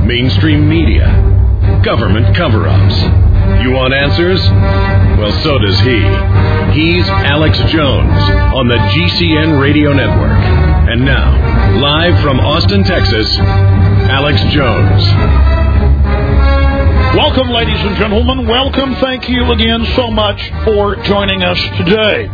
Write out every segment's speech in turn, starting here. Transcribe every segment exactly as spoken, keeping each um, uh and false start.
mainstream media, government cover-ups. You want answers? Well, so does he. He's Alex Jones on the G C N Radio Network. And now, live from Austin, Texas, Alex Jones. Welcome, ladies and gentlemen. Welcome. Thank you again so much for joining us today.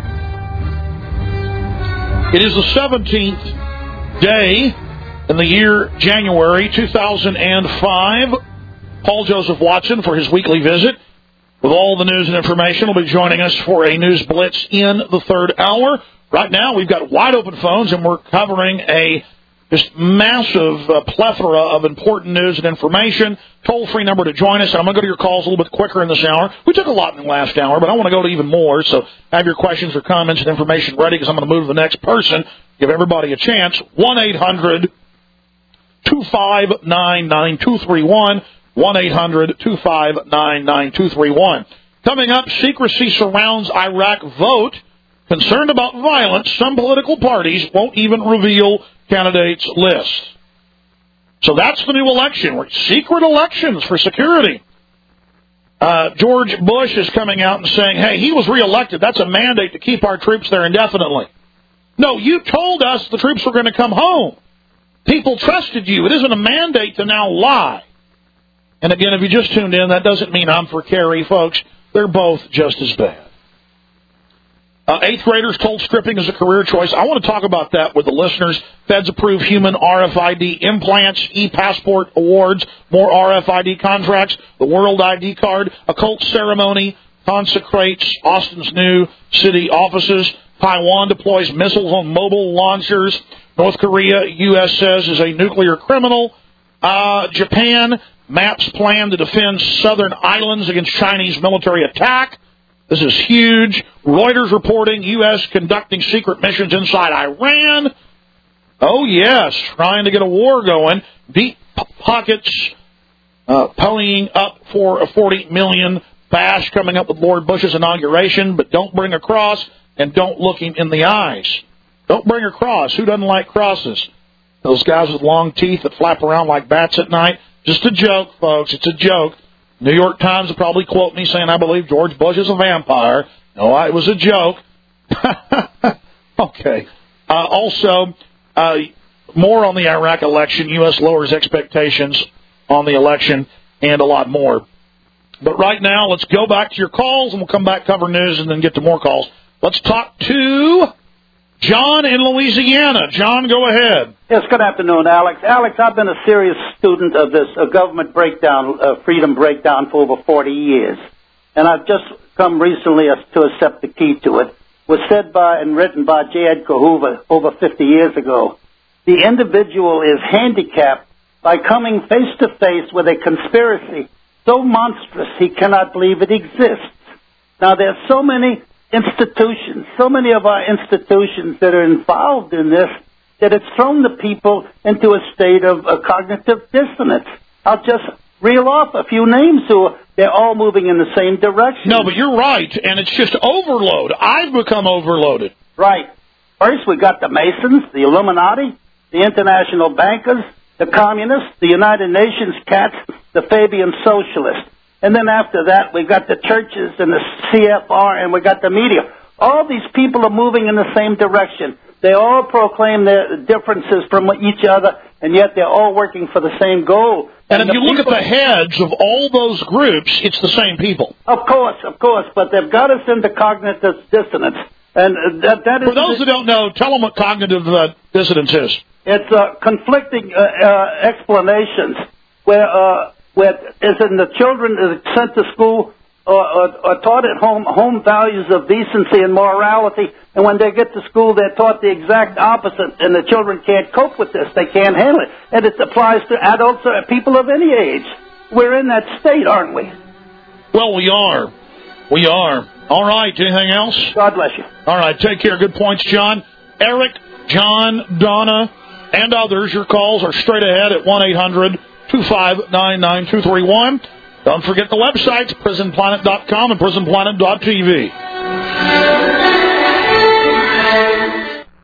It is the seventeenth day in the year January two thousand five. Paul Joseph Watson for his weekly visit with all the news and information will be joining us for a news blitz in the third hour. Right now, we've got wide open phones, and we're covering a just massive uh, plethora of important news and information. Toll-free number to join us. And I'm going to go to your calls a little bit quicker in this hour. We took a lot in the last hour, but I want to go to even more. So have your questions or comments and information ready because I'm going to move to the next person. Give everybody a chance. one eight hundred two five nine nine two three one. one eight hundred two five nine nine two three one. Coming up, secrecy surrounds Iraq vote. Concerned about violence, some political parties won't even reveal candidates' lists. So that's the new election. Secret elections for security. Uh, George Bush is coming out and saying, hey, he was reelected. That's a mandate to keep our troops there indefinitely. No, you told us the troops were going to come home. People trusted you. It isn't a mandate to now lie. And again, if you just tuned in, that doesn't mean I'm for Kerry, folks. They're both just as bad. Uh, eighth graders told stripping is a career choice. I want to talk about that with the listeners. Feds approve human R F I D implants, e-passport awards, more R F I D contracts, the World I D card, a cult ceremony consecrates Austin's new city offices. Taiwan deploys missiles on mobile launchers. North Korea, U S says, is a nuclear criminal. Uh, Japan maps plan to defend southern islands against Chinese military attack. This is huge. Reuters reporting U S conducting secret missions inside Iran. Oh, yes, trying to get a war going. Deep pockets uh, ponying up for a forty million dollars bash coming up with Lord Bush's inauguration, but don't bring a cross and don't look him in the eyes. Don't bring a cross. Who doesn't like crosses? Those guys with long teeth that flap around like bats at night. Just a joke, folks. It's a joke. New York Times will probably quote me saying I believe George Bush is a vampire. No, it was a joke. Okay. Uh, also, uh, more on the Iraq election. U S lowers expectations on the election and a lot more. But right now, let's go back to your calls, and we'll come back, cover news, and then get to more calls. Let's talk to John in Louisiana. John, go ahead. Yes, good afternoon, Alex. Alex, I've been a serious student of this uh, government breakdown, uh, freedom breakdown for over forty years. And I've just come recently to accept the key to it. It was said by and written by J. Edgar Hoover over fifty years ago. The individual is handicapped by coming face to face with a conspiracy so monstrous he cannot believe it exists. Now, there are so many institutions, so many of our institutions that are involved in this, that it's thrown the people into a state of uh, cognitive dissonance. I'll just reel off a few names who are, they're all moving in the same direction. No, but you're right, and it's just overload. I've become overloaded. Right. First, we got the Masons, the Illuminati, the international bankers, the communists, the United Nations cats, the Fabian socialists. And then after that, we got the churches and the C F R, and we got the media. All these people are moving in the same direction. They all proclaim their differences from each other, and yet they're all working for the same goal. And, and if you look people, at the heads of all those groups, it's the same people. Of course, of course, but they've got us into cognitive dissonance. And that, that is for those who don't know, tell them what cognitive uh, dissonance is. It's uh, conflicting uh, uh, explanations where... Uh, Where, as in the children are sent to school or, or, or taught at home home values of decency and morality, and when they get to school, they're taught the exact opposite, and the children can't cope with this. They can't handle it. And it applies to adults or people of any age. We're in that state, aren't we? Well, we are. We are. All right. Anything else? God bless you. All right. Take care. Good points, John. Eric, John, Donna, and others, your calls are straight ahead at one eight hundred two five nine nine two three one. Don't forget the websites, prison planet dot com and prison planet dot t v.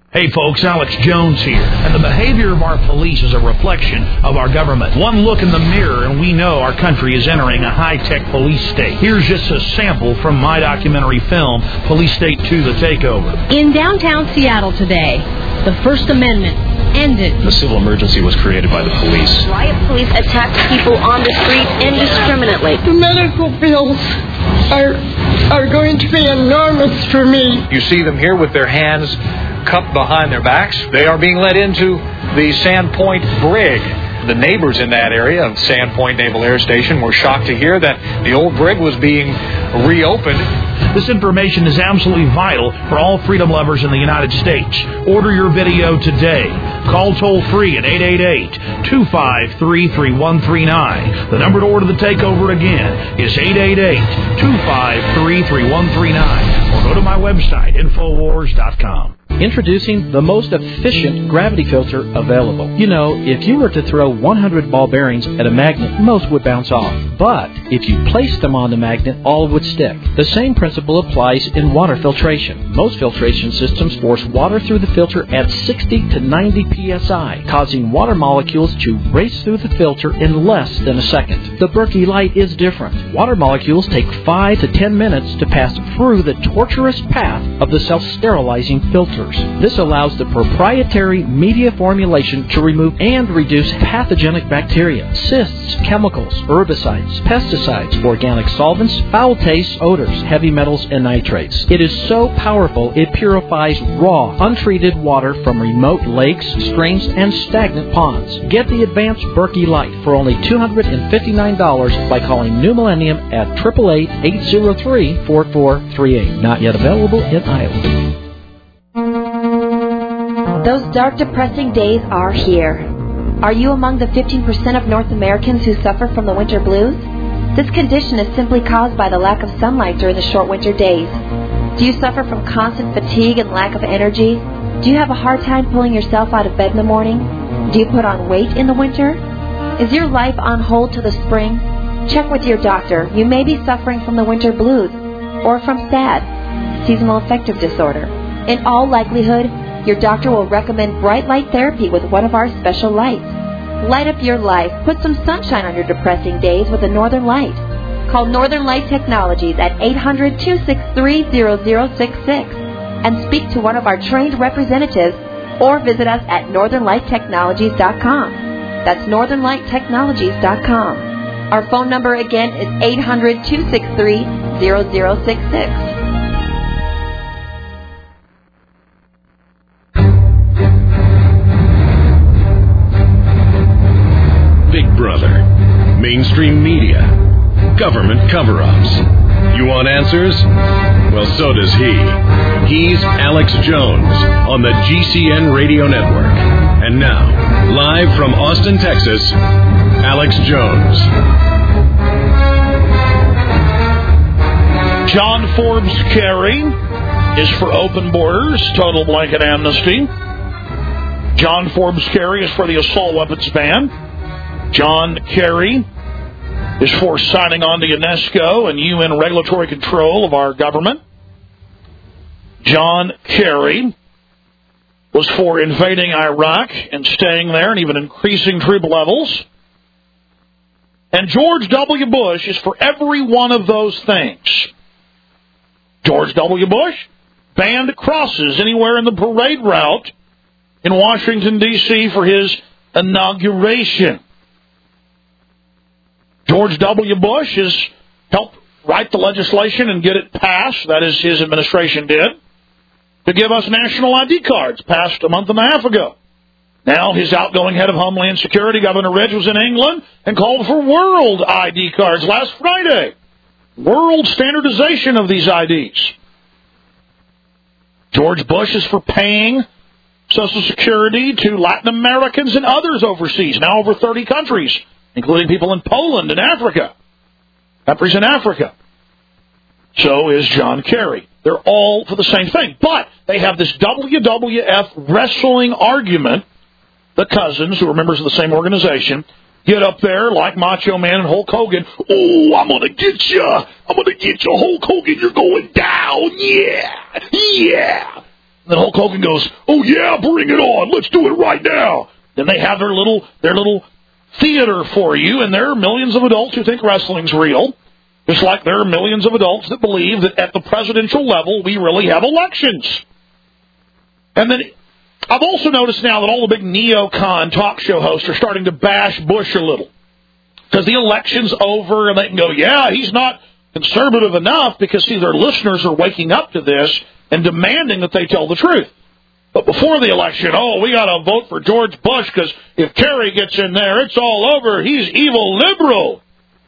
Hey folks, Alex Jones here, and the behavior of our police is a reflection of our government. One look in the mirror and we know our country is entering a high-tech police state. Here's just a sample from my documentary film, Police State two, The Takeover. In downtown Seattle today, the First Amendment ended. The civil emergency was created by the police. Riot police attacked people on the street indiscriminately. The medical bills are, are going to be enormous for me. You see them here with their hands cupped behind their backs. They are being led into the Sandpoint Brig. The neighbors in that area of Sandpoint Naval Air Station were shocked to hear that the old brig was being reopened. This information is absolutely vital for all freedom lovers in the United States. Order your video today. Call toll-free at eight eight eight, two five three, three one three nine. The number to order the takeover again is eight eight eight, two five three, three one three nine. Or go to my website, infowars dot com. Introducing the most efficient gravity filter available. You know, if you were to throw one hundred ball bearings at a magnet, most would bounce off. But if you placed them on the magnet, all would stick. The same principle applies in water filtration. Most filtration systems force water through the filter at sixty to ninety P S I, causing water molecules to race through the filter in less than a second. The Berkey Light is different. Water molecules take five to ten minutes to pass through the tortuous path of the self-sterilizing filter. This allows the proprietary media formulation to remove and reduce pathogenic bacteria, cysts, chemicals, herbicides, pesticides, organic solvents, foul tastes, odors, heavy metals, and nitrates. It is so powerful it purifies raw, untreated water from remote lakes, streams, and stagnant ponds. Get the advanced Berkey Light for only two hundred fifty-nine dollars by calling New Millennium at eight eight eight, eight zero three, four four three eight. Not yet available in Iowa. Those dark, depressing days are here. Are you among the fifteen percent of North Americans who suffer from the winter blues? This condition is simply caused by the lack of sunlight during the short winter days. Do you suffer from constant fatigue and lack of energy? Do you have a hard time pulling yourself out of bed in the morning? Do you put on weight in the winter? Is your life on hold till the spring? Check with your doctor. You may be suffering from the winter blues or from S A D, seasonal affective disorder. In all likelihood, your doctor will recommend bright light therapy with one of our special lights. Light up your life. Put some sunshine on your depressing days with a Northern Light. Call Northern Light Technologies at eight hundred, two six three, zero zero six six and speak to one of our trained representatives, or visit us at northern light technologies dot com. That's northern light technologies dot com. Our phone number again is eight hundred, two six three, zero zero six six. Big Brother, mainstream media, government cover-ups. You want answers? Well, so does he. He's Alex Jones on the G C N Radio Network. And now, live from Austin, Texas, Alex Jones. John Forbes Kerry is for open borders, total blanket amnesty. John Forbes Kerry is for the assault weapons ban. John Kerry is for signing on to UNESCO and U N regulatory control of our government. John Kerry was for invading Iraq and staying there and even increasing troop levels. And George W. Bush is for every one of those things. George W. Bush banned crosses anywhere in the parade route in Washington, D C for his inauguration. George W. Bush has helped write the legislation and get it passed, that is, his administration did, to give us national I D cards, passed a month and a half ago. Now, his outgoing head of Homeland Security, Governor Ridge, was in England and called for world I D cards last Friday. World standardization of these I Ds. George Bush is for paying Social Security to Latin Americans and others overseas, now over thirty countries, including people in Poland and Africa. Countries in Africa. So is John Kerry. They're all for the same thing. But they have this W W F wrestling argument. The cousins, who are members of the same organization, get up there like Macho Man and Hulk Hogan. Oh, I'm going to get you. I'm going to get you, Hulk Hogan. You're going down. Yeah. Yeah. Then Hulk Hogan goes, oh, yeah, bring it on. Let's do it right now. Then they have their little their little theater for you, and there are millions of adults who think wrestling's real, just like there are millions of adults that believe that at the presidential level we really have elections. And then I've also noticed now that all the big neocon talk show hosts are starting to bash Bush a little, because the election's over, and they can go, yeah, he's not conservative enough, because, see, their listeners are waking up to this and demanding that they tell the truth. But before the election, oh, we got to vote for George Bush, because if Kerry gets in there, it's all over. He's evil liberal.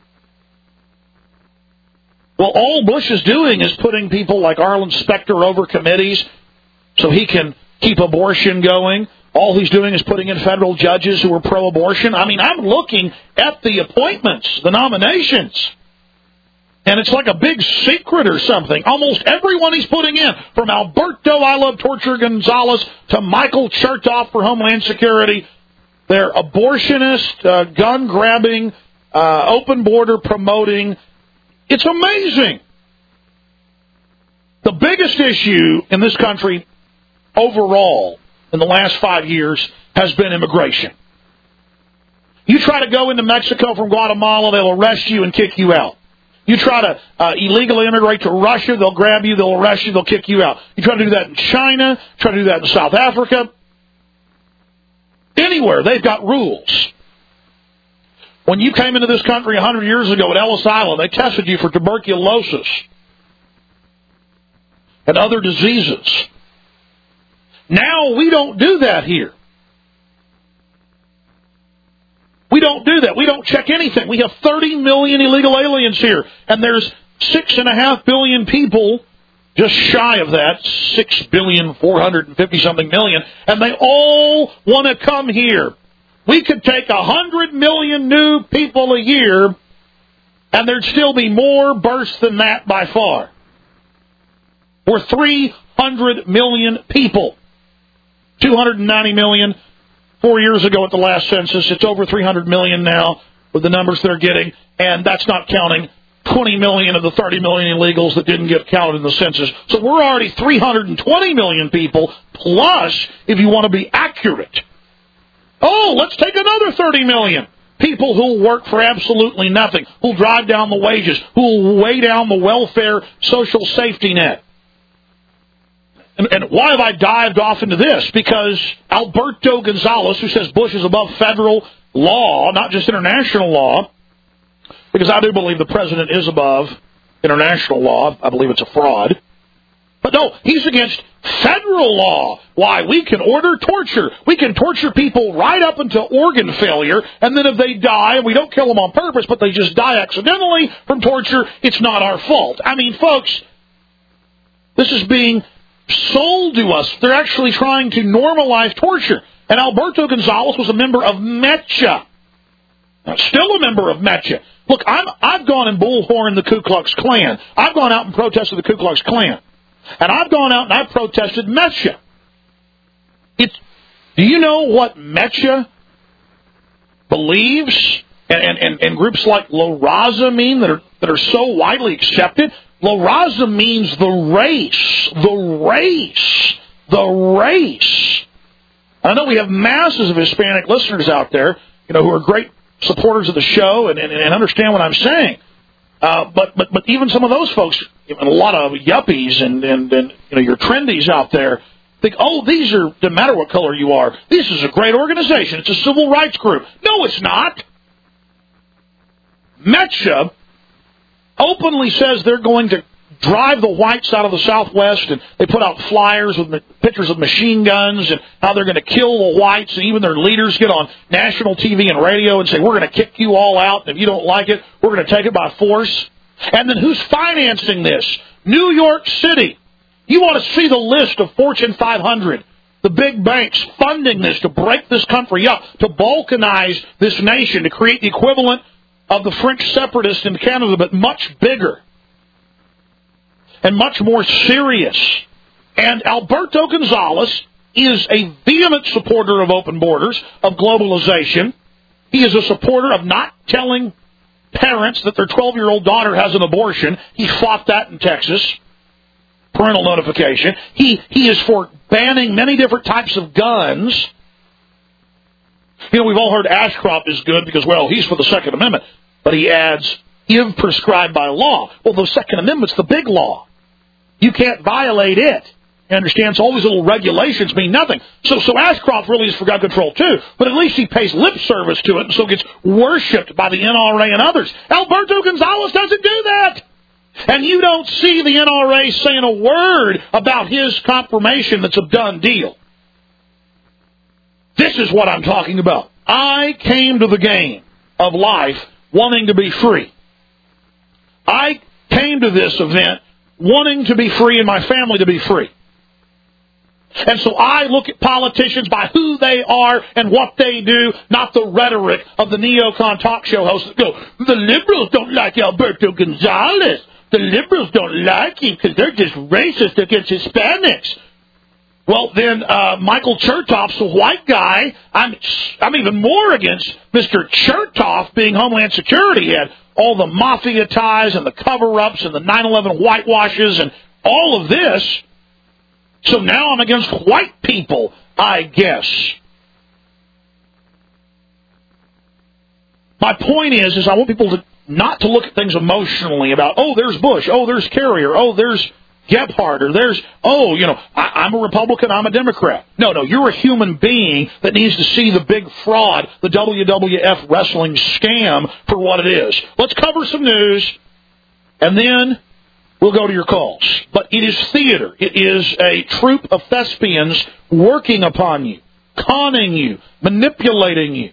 Well, all Bush is doing is putting people like Arlen Specter over committees so he can keep abortion going. All he's doing is putting in federal judges who are pro-abortion. I mean, I'm looking at the appointments, the nominations, and it's like a big secret or something. Almost everyone he's putting in, from Alberto I Love Torture Gonzalez to Michael Chertoff for Homeland Security, they're abortionist, uh, gun-grabbing, uh, open border promoting. It's amazing. The biggest issue in this country overall in the last five years has been immigration. You try to go into Mexico from Guatemala, they'll arrest you and kick you out. You try to uh, illegally immigrate to Russia, they'll grab you, they'll arrest you, they'll kick you out. You try to do that in China, try to do that in South Africa. Anywhere, they've got rules. When you came into this country one hundred years ago at Ellis Island, they tested you for tuberculosis and other diseases. Now we don't do that here. We don't do that. We don't check anything. We have thirty million illegal aliens here, and there's six and a half billion people, just shy of that, six billion four hundred fifty something million, and they all want to come here. We could take a hundred million new people a year, and there'd still be more births than that by far. We're three hundred million people. two hundred ninety million. Four years ago at the last census, it's over three hundred million now with the numbers they're getting, and that's not counting twenty million of the thirty million illegals that didn't get counted in the census. So we're already three hundred twenty million people, plus, if you want to be accurate, oh, let's take another thirty million people who'll work for absolutely nothing, who'll drive down the wages, who'll weigh down the welfare social safety net. And, and why have I dived off into this? Because Alberto Gonzalez, who says Bush is above federal law, not just international law, because I do believe the president is above international law. I believe it's a fraud. But no, he's against federal law. Why? We can order torture. We can torture people right up until organ failure, and then if they die, and we don't kill them on purpose, but they just die accidentally from torture, it's not our fault. I mean, folks, this is being sold to us. They're actually trying to normalize torture. And Alberto Gonzalez was a member of METCHA. Now, still a member of METCHA. Look, I'm, I've gone and bullhorned the Ku Klux Klan. I've gone out and protested the Ku Klux Klan. And I've gone out and I've protested METCHA. It's, do you know what METCHA believes? And, and, and, and groups like La Raza mean that are, that are so widely accepted? La Raza means the race, the race, the race. I know we have masses of Hispanic listeners out there, you know, who are great supporters of the show and, and, and understand what I'm saying. Uh, but, but, but even some of those folks, and a lot of yuppies and, and, and, you know, your trendies out there think, oh, these are, doesn't matter what color you are. This is a great organization. It's a civil rights group. No, it's not. METCHA openly says they're going to drive the whites out of the Southwest, and they put out flyers with pictures of machine guns and how they're going to kill the whites, and even their leaders get on national T V and radio and say, we're going to kick you all out, and if you don't like it, we're going to take it by force. And then who's financing this? New York City. You want to see the list of Fortune five hundred, the big banks funding this to break this country up, to balkanize this nation, to create the equivalent of the French separatists in Canada, but much bigger and much more serious. And Alberto Gonzalez is a vehement supporter of open borders, of globalization. He is a supporter of not telling parents that their twelve-year-old daughter has an abortion. He fought that in Texas. parental notification. He he is for banning many different types of guns. You know, we've all heard Ashcroft is good because, well, he's for the Second Amendment. But he adds, if prescribed by law. Well, the Second Amendment's the big law. You can't violate it. You understand? So all these little regulations mean nothing. So so Ashcroft really is for gun control, too. But at least he pays lip service to it and so gets worshipped by the N R A and others. Alberto Gonzales doesn't do that. And you don't see the N R A saying a word about his confirmation that's a done deal. This is what I'm talking about. I came to the game of life wanting to be free. I came to this event wanting to be free and my family to be free. And so I look at politicians by who they are and what they do, not the rhetoric of the neocon talk show hosts that go, the liberals don't like Alberto Gonzales. The liberals don't like him because they're just racist against Hispanics. Well, then uh, Michael Chertoff's a white guy. I'm I'm even more against Mister Chertoff being Homeland Security head. All the mafia ties and the cover-ups and the nine eleven whitewashes and all of this. So now I'm against white people, I guess. My point is, is I want people to not to look at things emotionally about, oh, there's Bush, oh, there's Carrier, oh, there's Gephardt, or there's, oh, you know, I, I'm a Republican, I'm a Democrat. No, no, you're a human being that needs to see the big fraud, the W W F wrestling scam for what it is. Let's cover some news, and then we'll go to your calls. But it is theater. It is a troupe of thespians working upon you, conning you, manipulating you.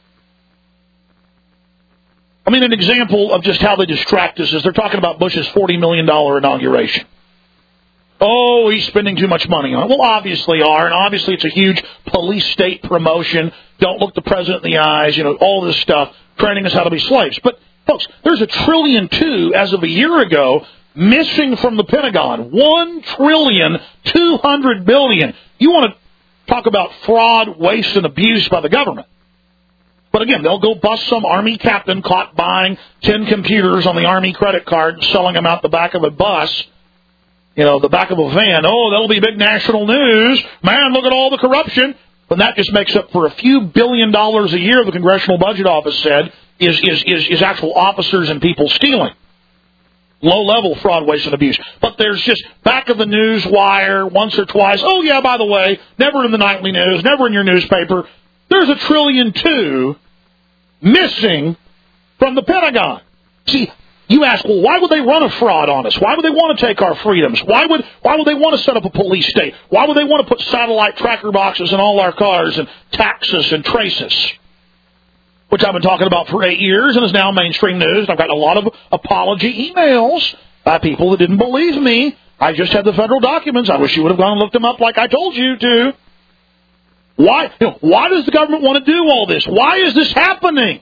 I mean, an example of just how they distract us is they're talking about Bush's forty million dollars inauguration. Oh, he's spending too much money on it. Well, obviously are, and obviously it's a huge police state promotion. Don't look the president in the eyes, you know, all this stuff, training us how to be slaves. But, folks, there's a trillion two as of a year ago missing from the Pentagon. One trillion two hundred billion. You want to talk about fraud, waste, and abuse by the government. But again, they'll go bust some Army captain caught buying ten computers on the Army credit card and selling them out the back of a bus, you know, the back of a van. Oh, that'll be big national news. Man, look at all the corruption. But that just makes up for a few billion dollars a year, the Congressional Budget Office said, is, is, is, is actual officers and people stealing. Low-level fraud, waste, and abuse. But there's just back of the news wire once or twice. Oh, yeah, by the way, never in the nightly news, never in your newspaper. There's a trillion two missing from the Pentagon. See, you ask, well, why would they run a fraud on us? Why would they want to take our freedoms? Why would why would they want to set up a police state? Why would they want to put satellite tracker boxes in all our cars and tax us and trace us? Which I've been talking about for eight years and is now mainstream news. I've gotten a lot of apology emails by people that didn't believe me. I just had the federal documents. I wish you would have gone and looked them up like I told you to. Why, you know, why does the government want to do all this? Why is this happening?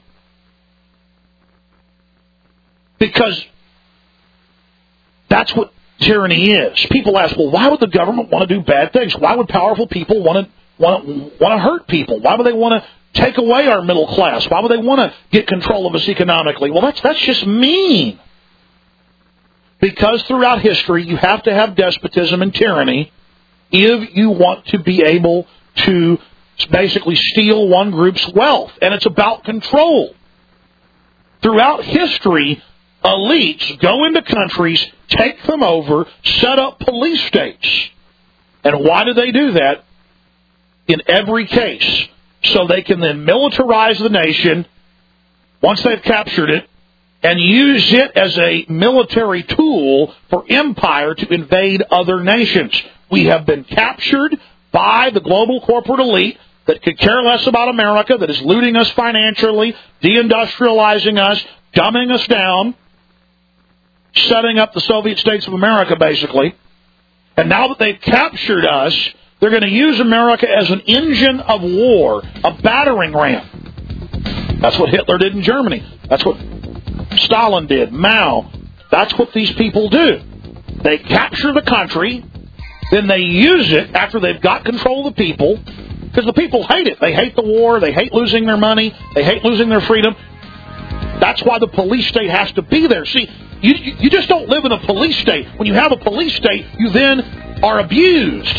Because that's what tyranny is. People ask, well, why would the government want to do bad things? Why would powerful people want to want to, want to hurt people? Why would they want to take away our middle class? Why would they want to get control of us economically? Well, that's that's just mean. Because throughout history, you have to have despotism and tyranny if you want to be able to basically steal one group's wealth. And it's about control. Throughout history, elites go into countries, take them over, set up police states. And why do they do that? In every case, so they can then militarize the nation once they've captured it and use it as a military tool for empire to invade other nations. We have been captured by the global corporate elite that could care less about America, that is looting us financially, deindustrializing us, dumbing us down, setting up the Soviet States of America, basically. And now that they've captured us, they're going to use America as an engine of war, a battering ram. That's what Hitler did in Germany. That's what Stalin did, Mao. That's what these people do. They capture the country, then they use it after they've got control of the people, because the people hate it. They hate the war. They hate losing their money. They hate losing their freedom. That's why the police state has to be there. See, You, you just don't live in a police state. When you have a police state, you then are abused.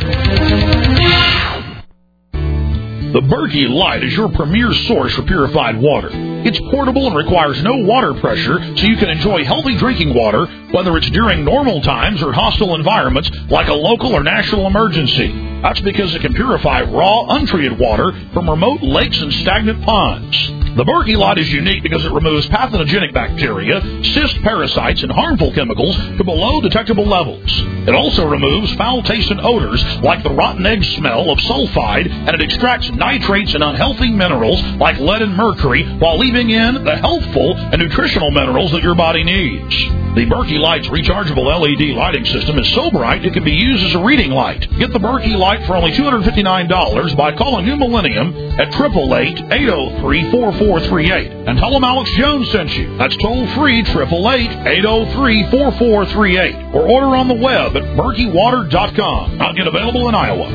The Berkey Light is your premier source for purified water. It's portable and requires no water pressure, so you can enjoy healthy drinking water, whether it's during normal times or hostile environments like a local or national emergency. That's because it can purify raw, untreated water from remote lakes and stagnant ponds. The Berkey Light is unique because it removes pathogenic bacteria, cyst parasites, and harmful chemicals to below detectable levels. It also removes foul-tasting odors like the rotten egg smell of sulfide, and it extracts nitrates and unhealthy minerals like lead and mercury while leaving in the healthful and nutritional minerals that your body needs. The Berkey Light's rechargeable L E D lighting system is so bright it can be used as a reading light. Get the Berkey Light for only two hundred fifty-nine dollars by calling New Millennium at eight eight eight, eight oh three, four four three eight. And tell them Alex Jones sent you. That's toll-free, eight eight eight, eight oh three, four four three eight. Or order on the web at berkey water dot com. Not yet available in Iowa.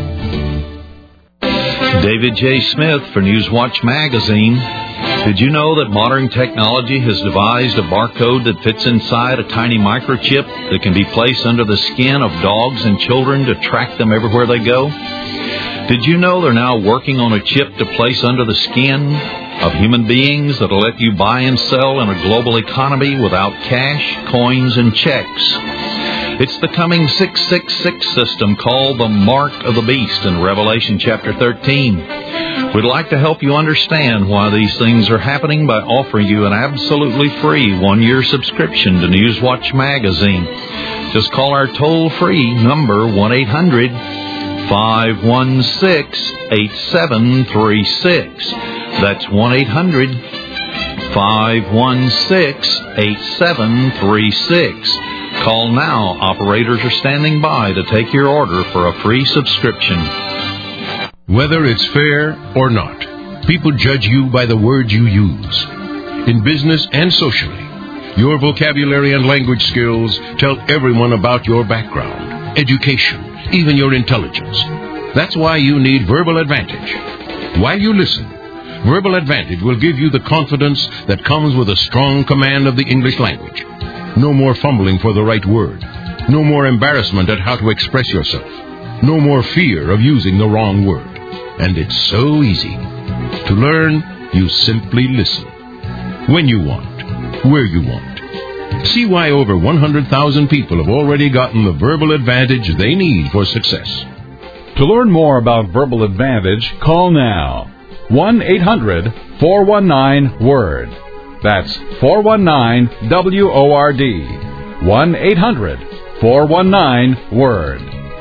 David J. Smith for Newswatch Magazine. Did you know that modern technology has devised a barcode that fits inside a tiny microchip that can be placed under the skin of dogs and children to track them everywhere they go? Did you know they're now working on a chip to place under the skin of human beings that'll let you buy and sell in a global economy without cash, coins, and checks? It's the coming six six six system called the Mark of the Beast in Revelation chapter thirteen. We'd like to help you understand why these things are happening by offering you an absolutely free one-year subscription to Newswatch Magazine. Just call our toll-free number one eight hundred, five one six, eight seven three six. That's one eight hundred, five one six, eight seven three six. Call now. Operators are standing by to take your order for a free subscription. Whether it's fair or not, people judge you by the words you use. In business and socially, your vocabulary and language skills tell everyone about your background, education, even your intelligence. That's why you need Verbal Advantage. While you listen, Verbal Advantage will give you the confidence that comes with a strong command of the English language. No more fumbling for the right word. No more embarrassment at how to express yourself. No more fear of using the wrong word. And it's so easy. To learn, you simply listen. When you want. Where you want. See why over one hundred thousand people have already gotten the Verbal Advantage they need for success. To learn more about Verbal Advantage, call now. one eight hundred, four one nine, WORD. That's four one nine, W O R D. one eight hundred, four one nine, WORD.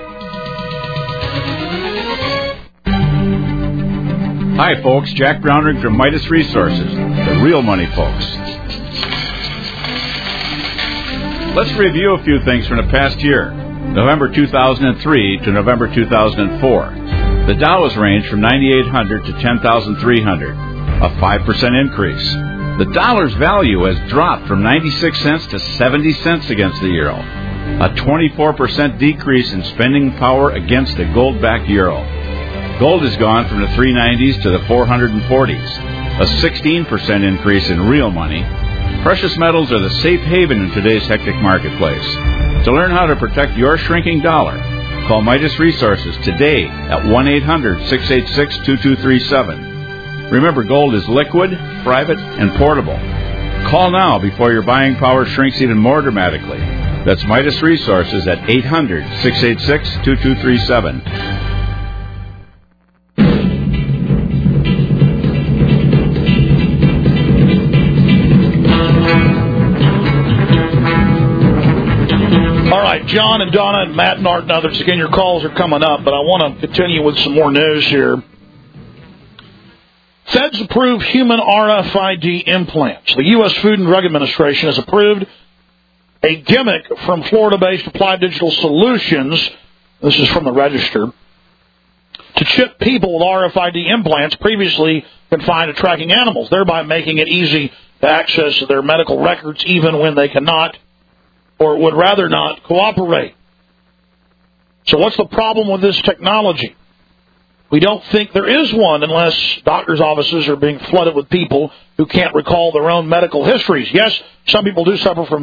Hi, folks. Jack Brownrigg from Midas Resources, the real money folks. Let's review a few things from the past year, November two thousand three to November two thousand four. The Dow has ranged from ninety-eight hundred to ten thousand three hundred, a five percent increase. The dollar's value has dropped from ninety-six cents to seventy cents against the euro, a twenty-four percent decrease in spending power against the gold-backed euro. Gold has gone from the three nineties to the four forties, a sixteen percent increase in real money. Precious metals are the safe haven in today's hectic marketplace. To learn how to protect your shrinking dollar, call Midas Resources today at one eight hundred, six eight six, two two three seven. Remember, gold is liquid, private, and portable. Call now before your buying power shrinks even more dramatically. That's Midas Resources at eight hundred, six eight six, two two three seven. All right, John and Donna and Matt and Art and others, again, your calls are coming up, but I want to continue with some more news here. Feds approve human R F I D implants. The U S Food and Drug Administration has approved a gimmick from Florida-based Applied Digital Solutions, this is from the Register, to chip people with R F I D implants previously confined to tracking animals, thereby making it easy to access their medical records even when they cannot or would rather not cooperate. So what's the problem with this technology? We don't think there is one unless doctors' offices are being flooded with people who can't recall their own medical histories. Yes, some people do suffer from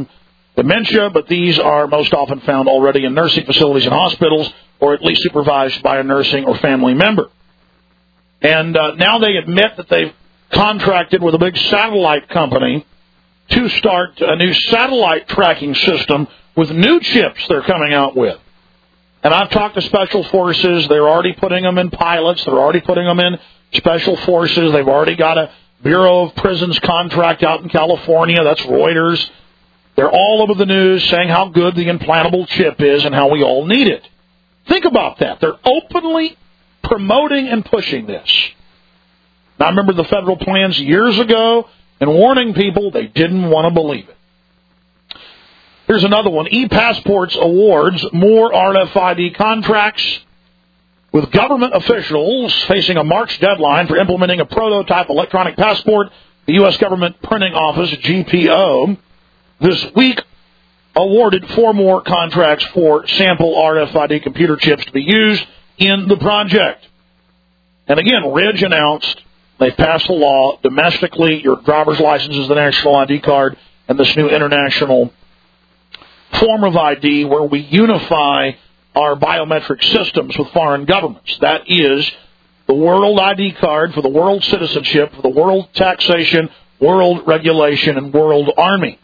dementia, but these are most often found already in nursing facilities and hospitals, or at least supervised by a nursing or family member. And uh, now they admit that they've contracted with a big satellite company to start a new satellite tracking system with new chips they're coming out with. And I've talked to Special Forces. They're already putting them in pilots. They're already putting them in Special Forces. They've already got a Bureau of Prisons contract out in California. That's Reuters. They're all over the news saying how good the implantable chip is and how we all need it. Think about that. They're openly promoting and pushing this. Now, I remember the federal plans years ago and warning people they didn't want to believe it. Here's another one. ePassports awards more R F I D contracts, with government officials facing a March deadline for implementing a prototype electronic passport. The U S Government Printing Office, G P O, this week awarded four more contracts for sample R F I D computer chips to be used in the project. And again, Ridge announced they've passed a law domestically. Your driver's license is the national I D card, and this new international form of I D where we unify our biometric systems with foreign governments. That is the world I D card for the world citizenship, for the world taxation, world regulation, and world army.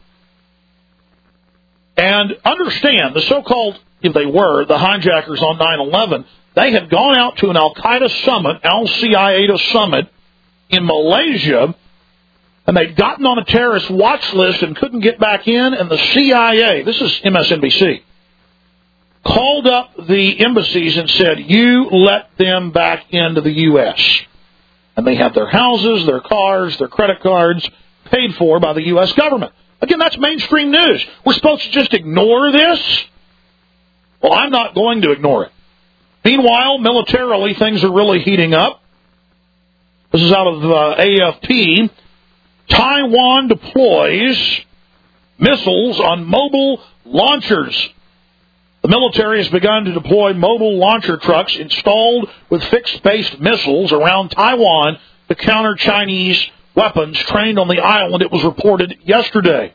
And understand, the so-called, if they were, the hijackers on nine eleven, they had gone out to an Al-Qaeda summit, Al-Qaeda summit in Malaysia, and they'd gotten on a terrorist watch list and couldn't get back in, and the C I A, this is M S N B C, called up the embassies and said, you let them back into the U S And they have their houses, their cars, their credit cards paid for by the U S government. Again, that's mainstream news. We're supposed to just ignore this? Well, I'm not going to ignore it. Meanwhile, militarily, things are really heating up. This is out of uh, A F P. Taiwan deploys missiles on mobile launchers. The military has begun to deploy mobile launcher trucks installed with fixed-based missiles around Taiwan to counter Chinese weapons trained on the island, it was reported yesterday.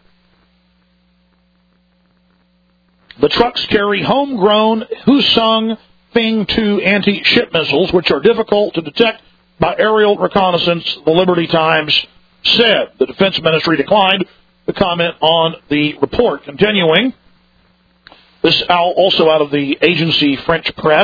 The trucks carry homegrown Husung Fing two anti-ship missiles, which are difficult to detect by aerial reconnaissance, the Liberty Times said. The Defense Ministry declined to comment on the report. Continuing, this also out of the agency French press,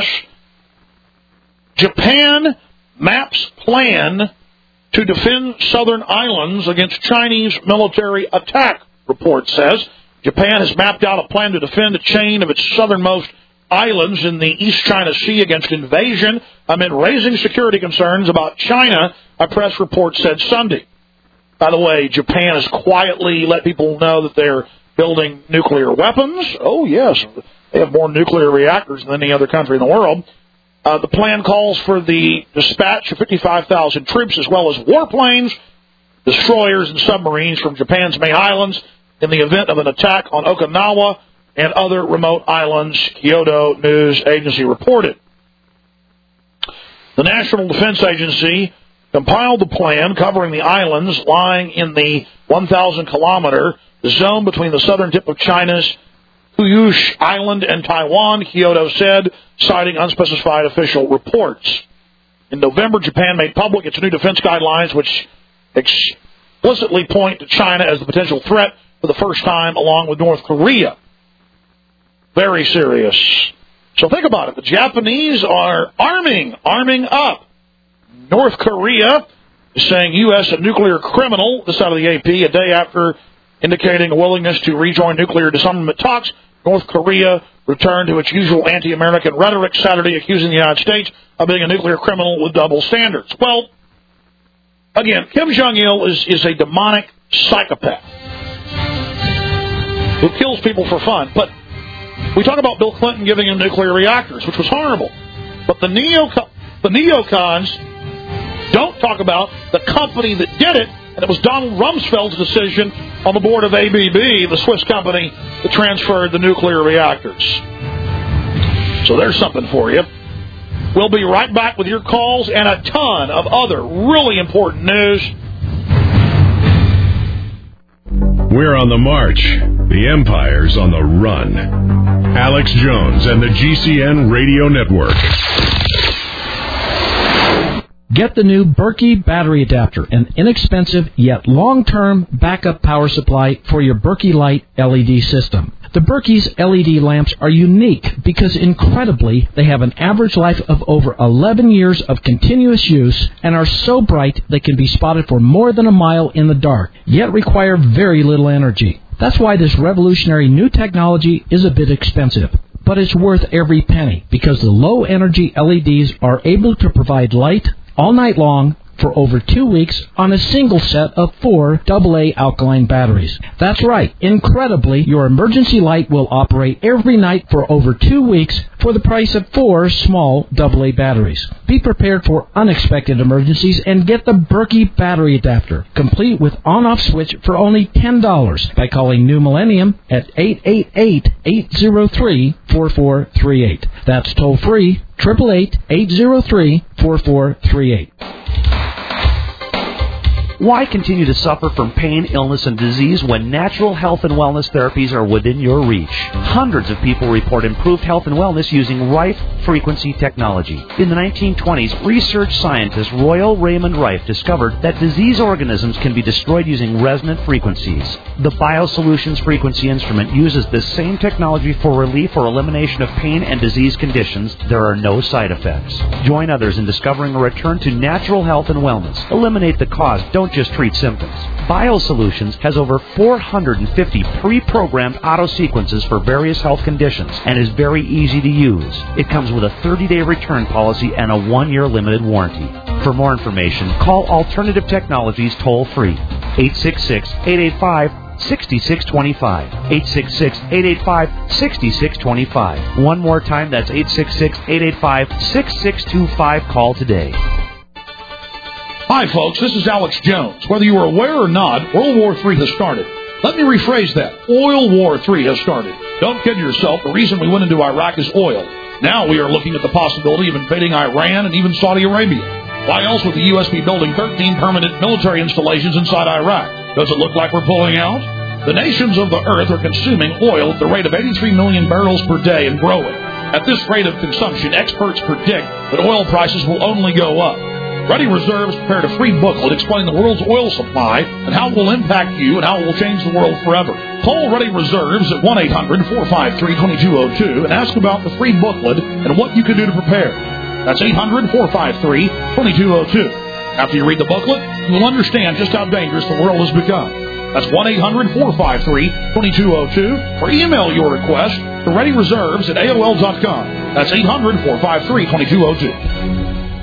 Japan maps plan to defend southern islands against Chinese military attack, report says. Japan has mapped out a plan to defend a chain of its southernmost islands in the East China Sea against invasion amid raising security concerns about China, a press report said Sunday. By the way, Japan has quietly let people know that they're building nuclear weapons. Oh, yes, they have more nuclear reactors than any other country in the world. Uh, the plan calls for the dispatch of fifty-five thousand troops as well as warplanes, destroyers, and submarines from Japan's May Islands in the event of an attack on Okinawa and other remote islands, Kyodo News Agency reported. The National Defense Agency compiled the plan covering the islands lying in the one thousand kilometer zone between the southern tip of China's Kyushu Island and Taiwan, Kyodo said, citing unspecified official reports. In November, Japan made public its new defense guidelines, which explicitly point to China as the potential threat for the first time, along with North Korea. Very serious. So think about it. The Japanese are arming, arming up. North Korea is saying U S a nuclear criminal, this out of the A P, a day after indicating a willingness to rejoin nuclear disarmament talks. North Korea returned to its usual anti-American rhetoric Saturday, accusing the United States of being a nuclear criminal with double standards. Well, again, Kim Jong-il is, is a demonic psychopath who kills people for fun. But we talk about Bill Clinton giving him nuclear reactors, which was horrible. But the neo the neocons don't talk about the company that did it, and it was Donald Rumsfeld's decision on the board of A B B, the Swiss company that transferred the nuclear reactors. So there's something for you. We'll be right back with your calls and a ton of other really important news. We're on the march. The Empire's on the run. Alex Jones and the G C N Radio Network. Get the new Berkey battery adapter, an inexpensive yet long-term backup power supply for your Berkey Light L E D system. The Berkey's L E D lamps are unique because, incredibly, they have an average life of over eleven years of continuous use and are so bright they can be spotted for more than a mile in the dark, yet require very little energy. That's why this revolutionary new technology is a bit expensive. But it's worth every penny because the low-energy L E Ds are able to provide light all night long for over two weeks on a single set of four double A alkaline batteries. That's right. Incredibly, your emergency light will operate every night for over two weeks for the price of four small double A batteries. Be prepared for unexpected emergencies and get the Berkey battery adapter, complete with on-off switch for only ten dollars by calling New Millennium at eight eight eight, eight zero three, four four three eight. That's toll-free, eight eight eight, eight zero three, four four three eight. Why continue to suffer from pain, illness, and disease when natural health and wellness therapies are within your reach? Hundreds of people report improved health and wellness using Rife frequency technology. In the nineteen twenties, research scientist Royal Raymond Rife discovered that disease organisms can be destroyed using resonant frequencies. The BioSolutions frequency instrument uses this same technology for relief or elimination of pain and disease conditions. There are no side effects. Join others in discovering a return to natural health and wellness. Eliminate the cause. Don't just treat symptoms. BioSolutions has over four hundred fifty pre-programmed auto-sequences for various health conditions and is very easy to use. It comes with a thirty-day return policy and a one-year limited warranty. For more information, call Alternative Technologies toll-free, eight six six, eight eight five, six six two five, eight six six, eight eight five, six six two five. One more time, that's eight six six, eight eight five, six six two five. Call today. Hi, folks. This is Alex Jones. Whether you are aware or not, World War Three has started. Let me rephrase that. Oil War Three has started. Don't kid yourself. The reason we went into Iraq is oil. Now we are looking at the possibility of invading Iran and even Saudi Arabia. Why else would the U S be building thirteen permanent military installations inside Iraq? Does it look like we're pulling out? The nations of the earth are consuming oil at the rate of eighty-three million barrels per day and growing. At this rate of consumption, experts predict that oil prices will only go up. Ready Reserves prepared a free booklet explaining the world's oil supply and how it will impact you and how it will change the world forever. Call Ready Reserves at one eight hundred, four five three, two two zero two and ask about the free booklet and what you can do to prepare. That's eight hundred, four five three, two two zero two. After you read the booklet, you'll understand just how dangerous the world has become. That's one eight hundred, four five three, two two zero two or email your request to Ready Reserves at A O L dot com. That's eight hundred, four five three, two two zero two.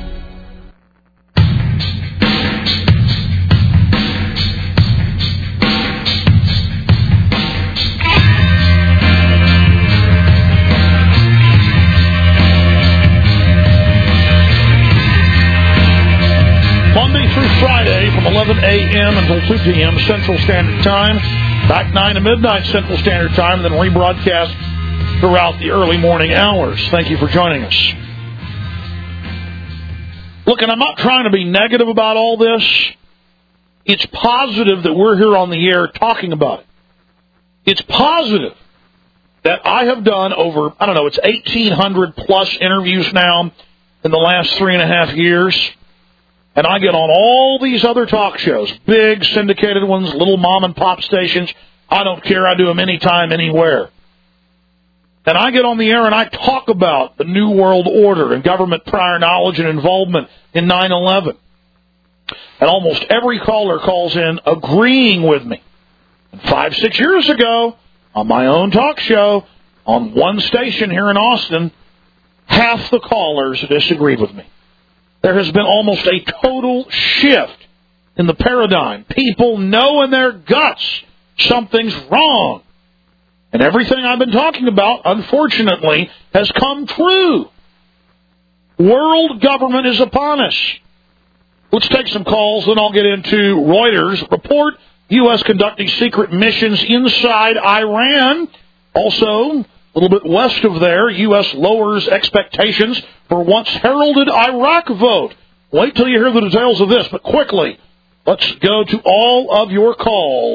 eleven a.m. until two p.m. Central Standard Time. Back nine to midnight Central Standard Time, and then rebroadcast throughout the early morning hours. Thank you for joining us. Look, and I'm not trying to be negative about all this. It's positive that we're here on the air talking about it. It's positive that I have done over, I don't know, it's eighteen hundred plus interviews now in the last three and a half years. And I get on all these other talk shows, big syndicated ones, little mom and pop stations. I don't care. I do them anytime, anywhere. And I get on the air and I talk about the New World Order and government prior knowledge and involvement in nine eleven. And almost every caller calls in agreeing with me. And five, six years ago, on my own talk show, on one station here in Austin, half the callers disagreed with me. There has been almost a total shift in the paradigm. People know in their guts something's wrong. And everything I've been talking about, unfortunately, has come true. World government is upon us. Let's take some calls, then I'll get into Reuters report. U S conducting secret missions inside Iran. Also, a little bit west of there, U S lowers expectations for once heralded Iraq vote. Wait till you hear the details of this, but quickly, let's go to all of your calls.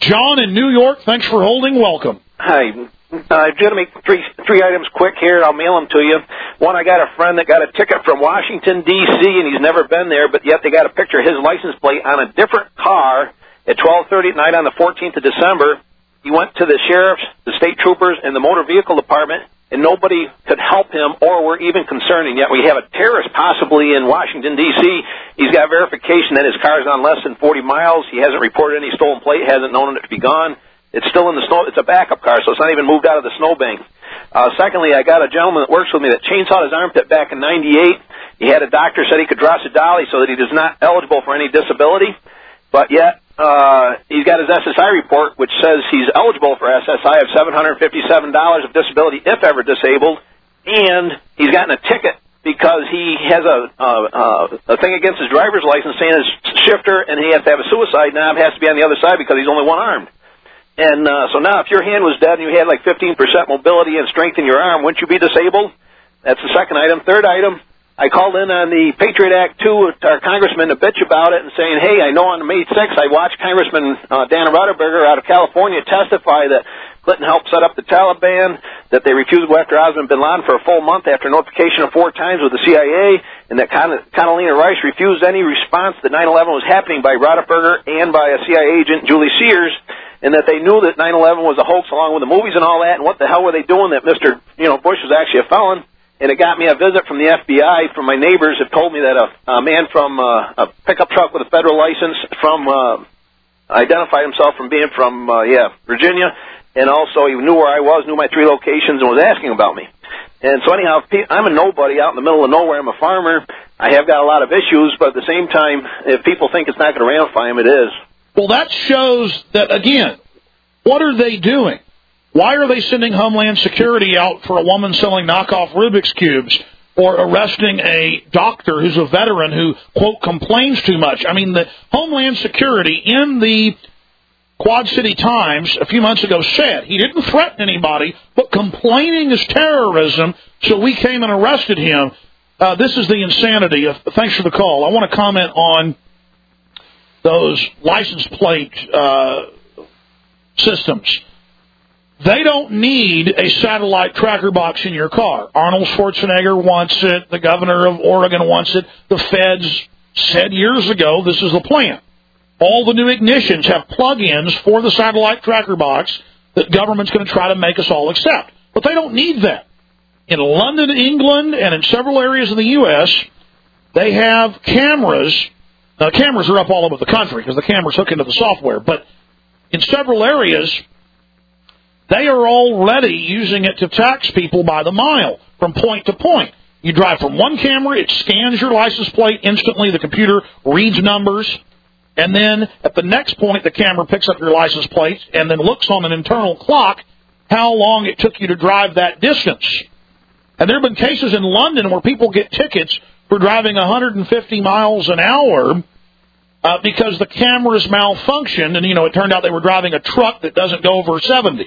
John in New York, thanks for holding. Welcome. Hi. Uh, I'm going to make three, three items quick here. I'll mail them to you. One, I got a friend that got a ticket from Washington, D C, and he's never been there, but yet they got a picture of his license plate on a different car at twelve thirty at night on the fourteenth of December. He went to the sheriff's, the state troopers, and the motor vehicle department, and nobody could help him or were even concerned. And yet we have a terrorist possibly in Washington, D C. He's got verification that his car is on less than forty miles. He hasn't reported any stolen plate, hasn't known it to be gone. It's still in the snow. It's a backup car, so it's not even moved out of the snowbank. Uh, secondly, I got a gentleman that works with me that chainsawed his armpit back in ninety-eight. He had a doctor said he could draw Sidali so that he is not eligible for any disability, but yet uh, he's got his S S I report, which says he's eligible for S S I of seven hundred fifty-seven dollars of disability if ever disabled, and he's gotten a ticket because he has a, uh, a thing against his driver's license saying his shifter and he has to have a suicide knob has to be on the other side because he's only one-armed. And uh, so now if your hand was dead and you had like fifteen percent mobility and strength in your arm, wouldn't you be disabled? That's the second item. Third item, I called in on the Patriot Act two, our congressman, to bitch about it and saying, hey, I know on May sixth I watched Congressman uh, Dana Rutherberger out of California testify that Clinton helped set up the Taliban, that they refused to go after Osama bin Laden for a full month after notification of four times with the C I A, and that Con- Condoleezza Rice refused any response that nine eleven was happening by Rutherberger and by a C I A agent, Julie Sears, and that they knew that nine eleven was a hoax along with the movies and all that, and what the hell were they doing that Mister you know, Bush was actually a felon. And it got me a visit from the F B I from my neighbors that told me that a, a man from uh, a pickup truck with a federal license from uh, identified himself from being from, uh, yeah, Virginia, and also he knew where I was, knew my three locations, and was asking about me. And so anyhow, I'm a nobody out in the middle of nowhere. I'm a farmer. I have got a lot of issues, but at the same time, if people think it's not going to ramify them, it is. Well, that shows that, again, what are they doing? Why are they sending Homeland Security out for a woman selling knockoff Rubik's Cubes or arresting a doctor who's a veteran who, quote, complains too much? I mean, the Homeland Security in the Quad City Times a few months ago said he didn't threaten anybody, but complaining is terrorism, so we came and arrested him. Uh, this is the insanity. Uh, thanks for the call. I want to comment on those license plate uh, systems. They don't need a satellite tracker box in your car. Arnold Schwarzenegger wants it. The governor of Oregon wants it. The feds said years ago this is the plan. All the new ignitions have plug-ins for the satellite tracker box that government's going to try to make us all accept. But they don't need that. In London, England, and in several areas of the U S, they have cameras. Now, cameras are up all over the country because the cameras hook into the software. But in several areas, they are already using it to tax people by the mile from point to point. You drive from one camera, it scans your license plate instantly, the computer reads numbers, and then at the next point the camera picks up your license plate and then looks on an internal clock how long it took you to drive that distance. And there have been cases in London where people get tickets for driving one hundred fifty miles an hour uh, because the cameras malfunctioned, and, you know, it turned out they were driving a truck that doesn't go over seventy.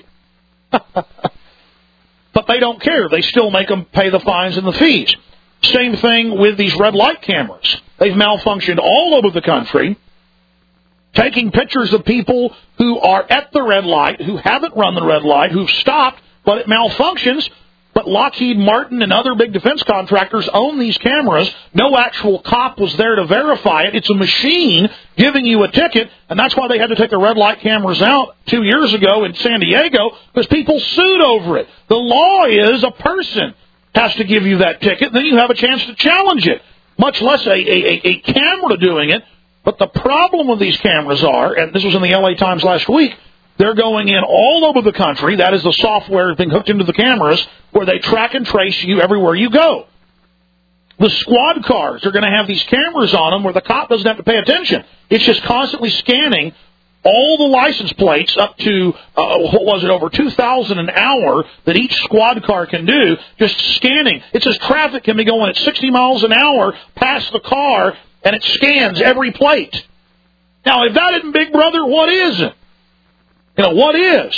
But they don't care. They still make them pay the fines and the fees. Same thing with these red light cameras. They've malfunctioned all over the country, taking pictures of people who are at the red light, who haven't run the red light, who've stopped, but it malfunctions. But Lockheed Martin and other big defense contractors own these cameras. No actual cop was there to verify it. It's a machine giving you a ticket, and that's why they had to take the red light cameras out two years ago in San Diego, because people sued over it. The law is a person has to give you that ticket, then you have a chance to challenge it, much less a, a, a camera doing it. But the problem with these cameras are, and this was in the L A Times last week, they're going in all over the country. That is the software being hooked into the cameras where they track and trace you everywhere you go. The squad cars are going to have these cameras on them where the cop doesn't have to pay attention. It's just constantly scanning all the license plates up to, uh, what was it, over two thousand an hour that each squad car can do, just scanning. It says traffic can be going at sixty miles an hour past the car, and it scans every plate. Now, if that isn't Big Brother, what is it? You know, what is?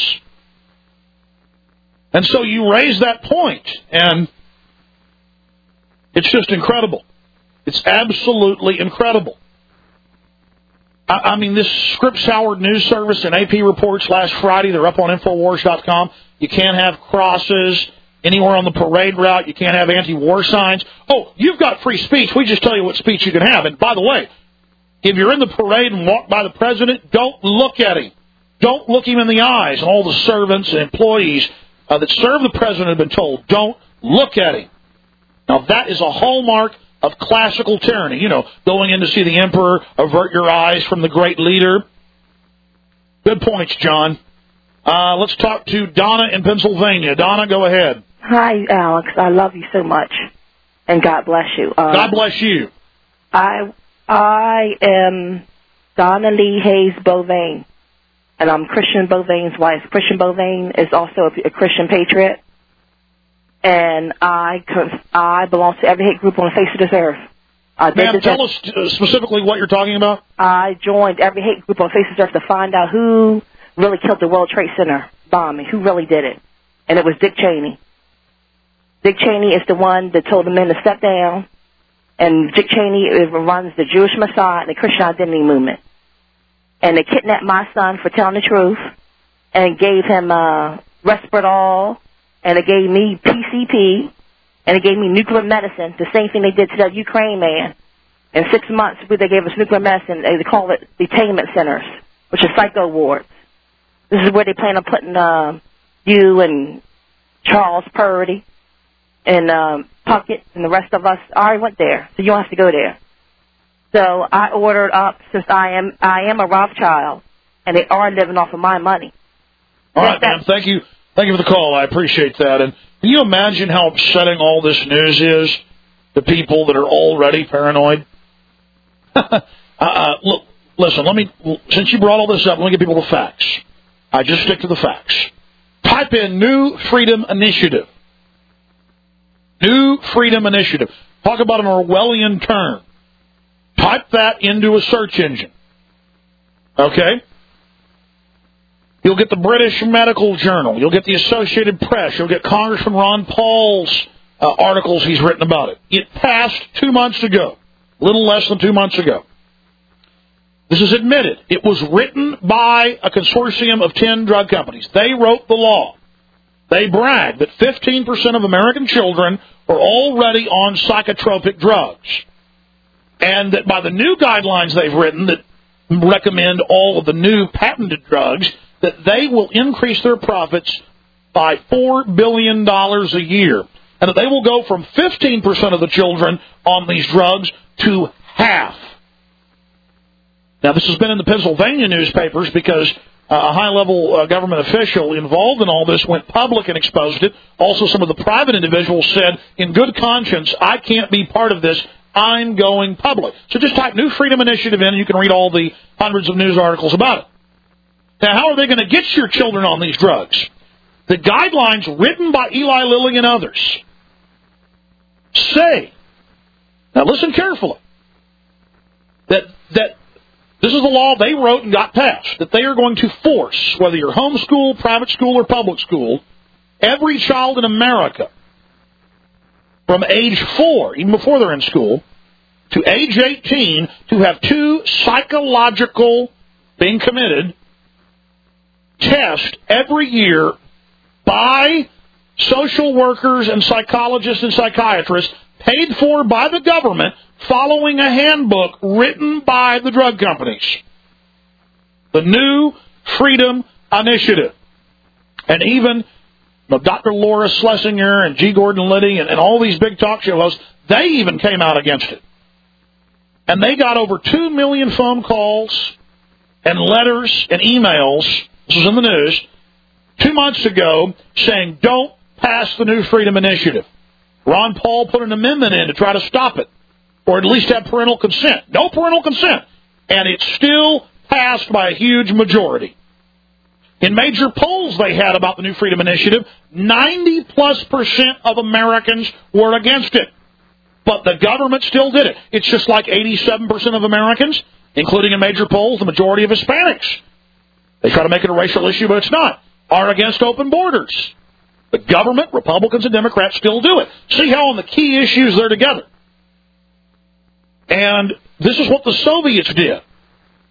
And so you raise that point, and it's just incredible. It's absolutely incredible. I, I mean, this Scripps Howard News Service and A P reports last Friday, they're up on Infowars dot com. You can't have crosses anywhere on the parade route. You can't have anti-war signs. Oh, you've got free speech. We just tell you what speech you can have. And by the way, if you're in the parade and walk by the president, don't look at him. Don't look him in the eyes. And all the servants and employees uh, that serve the president have been told, don't look at him. Now, that is a hallmark of classical tyranny. You know, going in to see the emperor, avert your eyes from the great leader. Good points, John. Uh, let's talk to Donna in Pennsylvania. Donna, go ahead. Hi, Alex. I love you so much, and God bless you. Um, God bless you. I I am Donna Lee Hayes Bovain, and I'm Christian Bovain's wife. Christian Bovain is also a, a Christian patriot, and I I belong to every hate group on the face of this earth. I Ma'am, tell us specifically what you're talking about. I joined every hate group on the face of this earth to find out who really killed the World Trade Center bombing, who really did it, and it was Dick Cheney. Dick Cheney is the one that told the men to step down, and Dick Cheney runs the Jewish Mossad and the Christian Identity Movement. And they kidnapped my son for telling the truth, and gave him uh, Risperdal, and they gave me P C P, and they gave me nuclear medicine, the same thing they did to that Ukraine man. In six months, they gave us nuclear medicine. They call it detainment centers, which are psycho wards. This is where they plan on putting uh, you and Charles Purdy and um, Puckett and the rest of us. I already went there, so you don't have to go there. So I ordered up, since I am I am a Rothschild, and they are living off of my money. All right, ma'am. Thank you. Thank you for the call. I appreciate that. And can you imagine how upsetting all this news is to people that are already paranoid? uh, look, listen, let me, since you brought all this up, let me give people the facts. I just stick to the facts. Type in New Freedom Initiative. New Freedom Initiative. Talk about an Orwellian term. Type that into a search engine. Okay? You'll get the British Medical Journal. You'll get the Associated Press. You'll get Congressman Ron Paul's uh, articles he's written about it. It passed two months ago. A little less than two months ago. This is admitted. It was written by a consortium of ten drug companies. They wrote the law. They bragged that fifteen percent of American children are already on psychotropic drugs. And that by the new guidelines they've written that recommend all of the new patented drugs, that they will increase their profits by four billion dollars a year. And that they will go from fifteen percent of the children on these drugs to half. Now, this has been in the Pennsylvania newspapers because uh, a high-level uh, government official involved in all this went public and exposed it. Also, some of the private individuals said, in good conscience, I can't be part of this. I'm going public. So just type New Freedom Initiative in, and you can read all the hundreds of news articles about it. Now, how are they going to get your children on these drugs? The guidelines written by Eli Lilly and others say, now listen carefully, that that this is the law they wrote and got passed, that they are going to force, whether you're homeschool, private school, or public school, every child in America from age four, even before they're in school, to age eighteen, to have two psychological, being committed, tests every year by social workers and psychologists and psychiatrists paid for by the government, following a handbook written by the drug companies. The New Freedom Initiative. And even you know, Doctor Laura Schlesinger and G. Gordon Liddy and, and all these big talk show hosts, they even came out against it. And they got over two million phone calls and letters and emails, this was in the news, two months ago, saying don't pass the New Freedom Initiative. Ron Paul put an amendment in to try to stop it, or at least have parental consent. No parental consent. And it's still passed by a huge majority. In major polls they had about the New Freedom Initiative, ninety plus percent of Americans were against it. But the government still did it. It's just like eighty-seven percent of Americans, including in major polls, the majority of Hispanics. They try to make it a racial issue, but it's not. Are against open borders. The government, Republicans and Democrats still do it. See how on the key issues they're together. And this is what the Soviets did.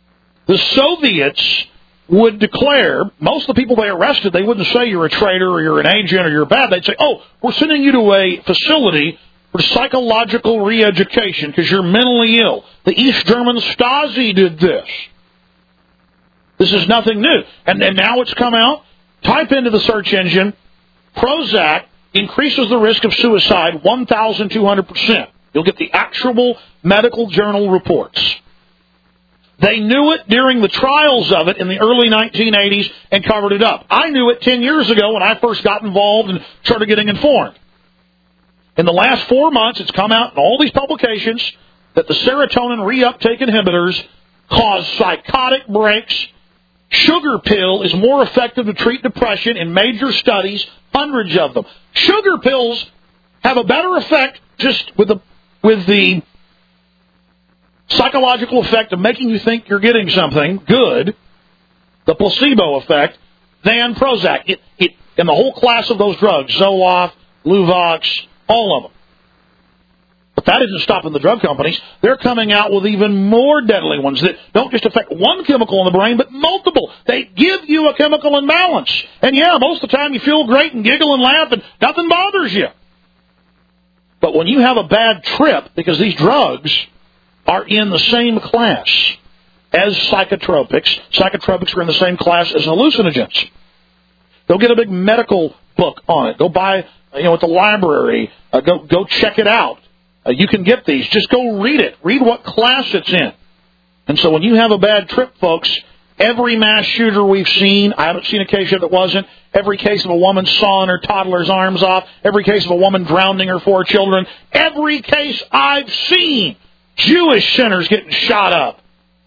the Soviets would declare, most of the people they arrested, they wouldn't say you're a traitor or you're an agent or you're bad. They'd say, oh, we're sending you to a facility for psychological re-education because you're mentally ill. The East German Stasi did this. This is nothing new. And, and now it's come out. Type into the search engine, Prozac increases the risk of suicide one thousand two hundred percent. You'll get the actual medical journal reports. They knew it during the trials of it in the early nineteen eighties and covered it up. I knew it ten years ago when I first got involved and started getting informed. In the last four months, it's come out in all these publications that the serotonin reuptake inhibitors cause psychotic breaks. Sugar pill is more effective to treat depression in major studies, hundreds of them. Sugar pills have a better effect just with the with the psychological effect of making you think you're getting something good, the placebo effect, than Prozac. It, it, and the whole class of those drugs, Zoloft, Luvox, all of them. But that isn't stopping the drug companies. They're coming out with even more deadly ones that don't just affect one chemical in the brain, but multiple. They give you a chemical imbalance. And yeah, most of the time you feel great and giggle and laugh and nothing bothers you. But when you have a bad trip, because these drugs are in the same class as psychotropics, psychotropics are in the same class as hallucinogens. Go get a big medical book on it. Go buy, you know, at the library. Uh, go go check it out. Uh, you can get these. Just go read it. Read what class it's in. And so when you have a bad trip, folks, every mass shooter we've seen, I haven't seen a case yet that wasn't, every case of a woman sawing her toddler's arms off, every case of a woman drowning her four children, every case I've seen, Jewish sinners getting shot up,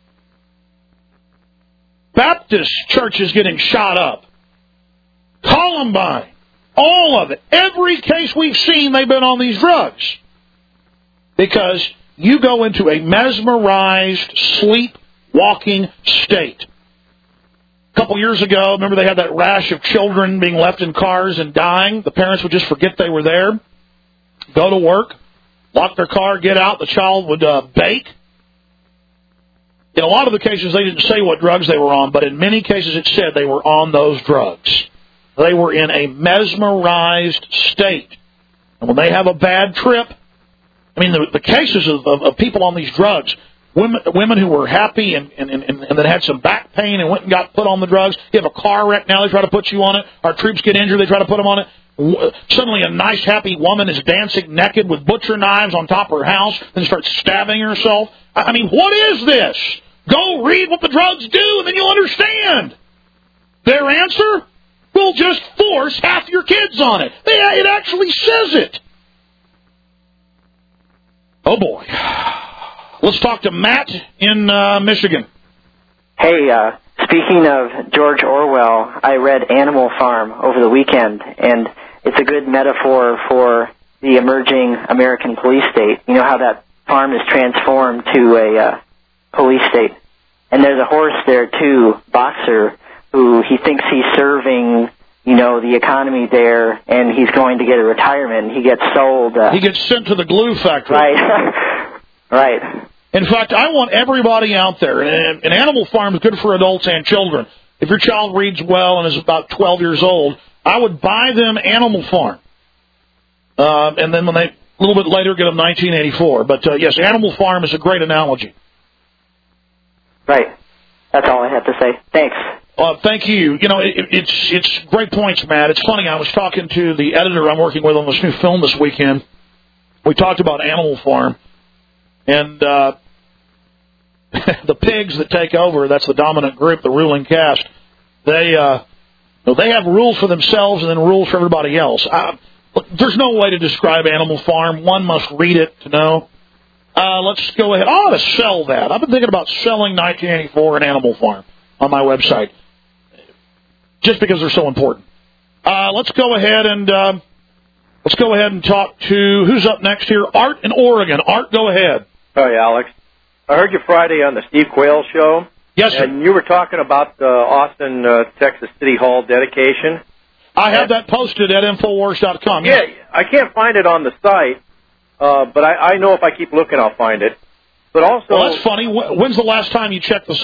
Baptist churches getting shot up, Columbine, all of it. Every case we've seen, they've been on these drugs. Because you go into a mesmerized, sleepwalking state. A couple years ago, remember they had that rash of children being left in cars and dying? The parents would just forget they were there, go to work, lock their car, get out, the child would uh, bake. In a lot of the cases, they didn't say what drugs they were on, but in many cases it said they were on those drugs. They were in a mesmerized state. And when they have a bad trip, I mean, the, the cases of, of, of people on these drugs, women, women who were happy and, and, and, and then had some back pain and went and got put on the drugs. You have a car wreck now, they try to put you on it. Our troops get injured, they try to put them on it. Suddenly a nice, happy woman is dancing naked with butcher knives on top of her house, then starts stabbing herself. I mean, what is this? Go read what the drugs do, and then you'll understand. Their answer? We'll just force half your kids on it. It actually says it. Oh, boy. Let's talk to Matt in uh, Michigan. Hey, uh, speaking of George Orwell, I read Animal Farm over the weekend, and it's a good metaphor for the emerging American police state. You know how that farm is transformed to a uh, police state. And there's a horse there, too, Boxer, who he thinks he's serving, you know, the economy there, and he's going to get a retirement. He gets sold. Uh, he gets sent to the glue factory. Right. Right. In fact, I want everybody out there, and an Animal Farm is good for adults and children. If your child reads well and is about twelve years old, I would buy them Animal Farm. Uh, and then when they, a little bit later, get them nineteen eighty-four. But, uh, yes, Animal Farm is a great analogy. Right. That's all I have to say. Thanks. Uh, thank you. You know, it, it's it's great points, Matt. It's funny. I was talking to the editor I'm working with on this new film this weekend. We talked about Animal Farm. And uh, the pigs that take over, that's the dominant group, the ruling caste, they uh, they have rules for themselves and then rules for everybody else. I, look, there's no way to describe Animal Farm. One must read it to know. Uh, let's go ahead. I ought to sell that. I've been thinking about selling nineteen eighty-four and Animal Farm on my website, just because they're so important. Uh, let's go ahead and um, let's go ahead and talk to who's up next here. Art in Oregon. Art, go ahead. Hi, Alex. I heard you Friday on the Steve Quayle show. Yes, sir. And you were talking about the Austin, uh, Texas City Hall dedication. I have and, that posted at Infowars dot com. Yeah, I can't find it on the site, uh, but I, I know if I keep looking, I'll find it. But also, well, that's funny. When's the last time you checked the site?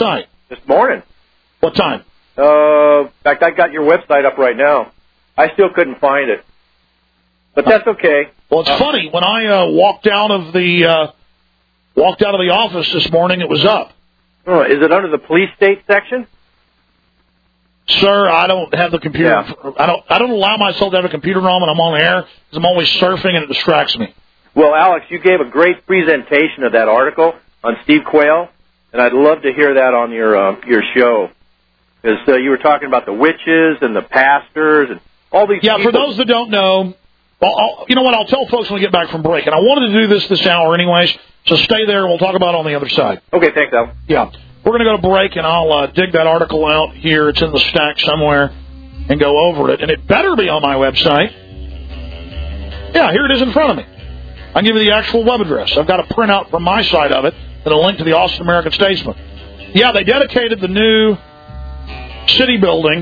This morning. What time? Uh, in fact, I got your website up right now. I still couldn't find it. But that's okay. Well, it's uh, funny. When I uh, walked out of the uh, walked out of the office this morning, it was up. Oh, is it under the police state section? Sir, I don't have the computer. Yeah. I don't. I don't allow myself to have a computer on when I'm on air because I'm always surfing and it distracts me. Well, Alex, you gave a great presentation of that article on Steve Quayle, and I'd love to hear that on your uh, your show. Because uh, you were talking about the witches and the pastors and all these. Yeah, people. for those that don't know, well, I'll, you know what? I'll tell folks when we get back from break. And I wanted to do this this hour anyways, so stay there and we'll talk about it on the other side. Okay, thanks, Al. Yeah. We're going to go to break, and I'll uh, dig that article out here. It's in the stack somewhere, and go over it. And it better be on my website. Yeah, here it is in front of me. I'll give you the actual web address. I've got a printout from my side of it and a link to the Austin American Statesman. Yeah, they dedicated the new city building.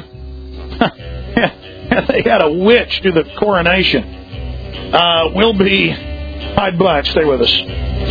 They had a witch do the coronation. Uh, we'll be right back. Stay with us.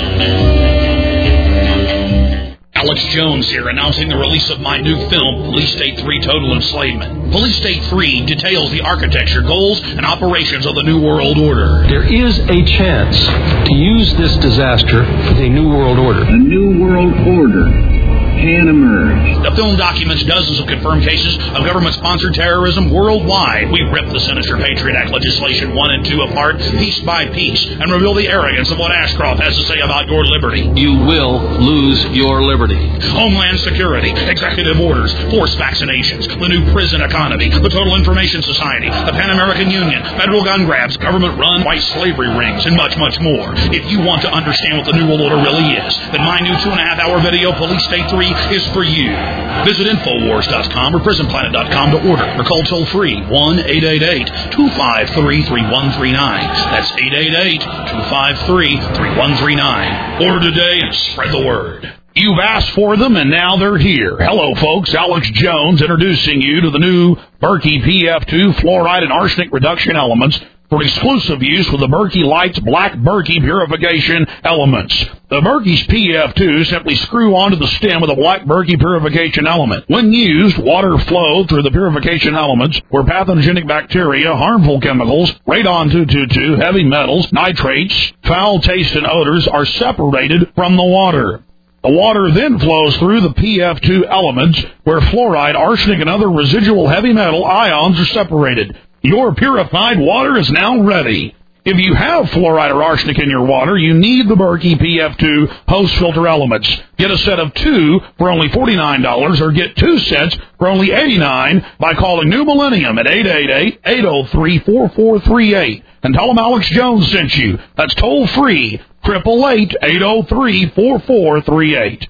Alex Jones here, announcing the release of my new film, Police State three Total Enslavement. Police State three details the architecture, goals, and operations of the New World Order. There is a chance to use this disaster for the New World Order. A New World Order can emerge. The film documents dozens of confirmed cases of government-sponsored terrorism worldwide. We rip the sinister Patriot Act legislation one and two apart, piece by piece, and reveal the arrogance of what Ashcroft has to say about your liberty. You will lose your liberty. Homeland Security, executive orders, forced vaccinations, the new prison economy, the Total Information Society, the Pan American Union, federal gun grabs, government-run white slavery rings, and much, much more. If you want to understand what the New World Order really is, then my new two-and-a-half-hour video, Police State three, is for you. Visit Infowars dot com or Prison Planet dot com to order, or call toll-free one eight eight eight, two five three, three one three nine. That's eight eight eight, two five three, three one three nine. Order today and spread the word. You've asked for them, and now they're here. Hello, folks. Alex Jones introducing you to the new Berkey P F two fluoride and arsenic reduction elements for exclusive use with the Berkey Lights Black Berkey Purification Elements. The Berkey's P F two simply screw onto the stem with a Black Berkey Purification Element. When used, water flow through the purification elements where pathogenic bacteria, harmful chemicals, radon two twenty-two, heavy metals, nitrates, foul taste, and odors are separated from the water. The water then flows through the P F two elements where fluoride, arsenic, and other residual heavy metal ions are separated. Your purified water is now ready. If you have fluoride or arsenic in your water, you need the Berkey P F two host filter elements. Get a set of two for only forty-nine dollars or get two sets for only eighty-nine dollars by calling New Millennium at eight eight eight, eight oh three, four four three eight. And tell them Alex Jones sent you. That's toll free, eight eight eight, eight oh three, four four three eight.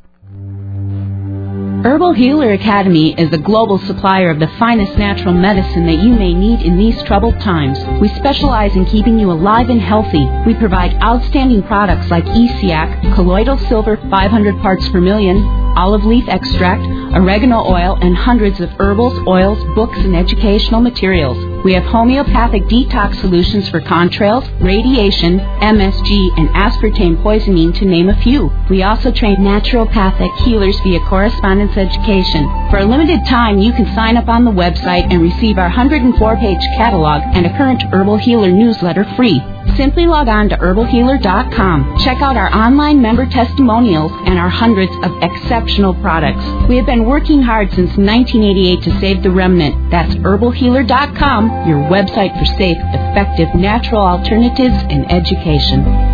Herbal Healer Academy is a global supplier of the finest natural medicine that you may need in these troubled times. We specialize in keeping you alive and healthy. We provide outstanding products like E C A C, colloidal silver five hundred parts per million, olive leaf extract, oregano oil, and hundreds of herbals, oils, books, and educational materials. We have homeopathic detox solutions for contrails, radiation, M S G, and aspartame poisoning, to name a few. We also train naturopathic healers via correspondence education. For a limited time, you can sign up on the website and receive our one hundred four page catalog and a current Herbal Healer newsletter free. Simply log on to herbal healer dot com. Check out our online member testimonials and our hundreds of exceptional products. We have been working hard since nineteen eighty-eight to save the remnant. That's herbal healer dot com, your website for safe, effective, natural alternatives in education.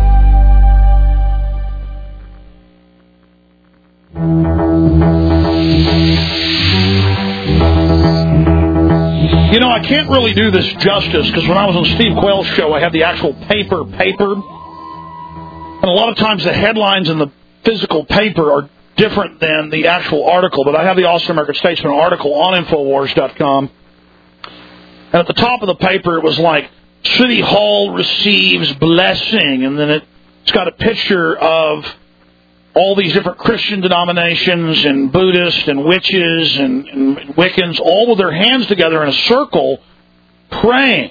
You know, I can't really do this justice because when I was on Steve Quayle's show, I had the actual paper paper. And a lot of times the headlines in the physical paper are different than the actual article. But I have the Austin American Statesman article on Infowars dot com. And at the top of the paper, it was like, City Hall receives blessing. And then it, it's got a picture of all these different Christian denominations and Buddhists and witches and, and Wiccans, all with their hands together in a circle praying.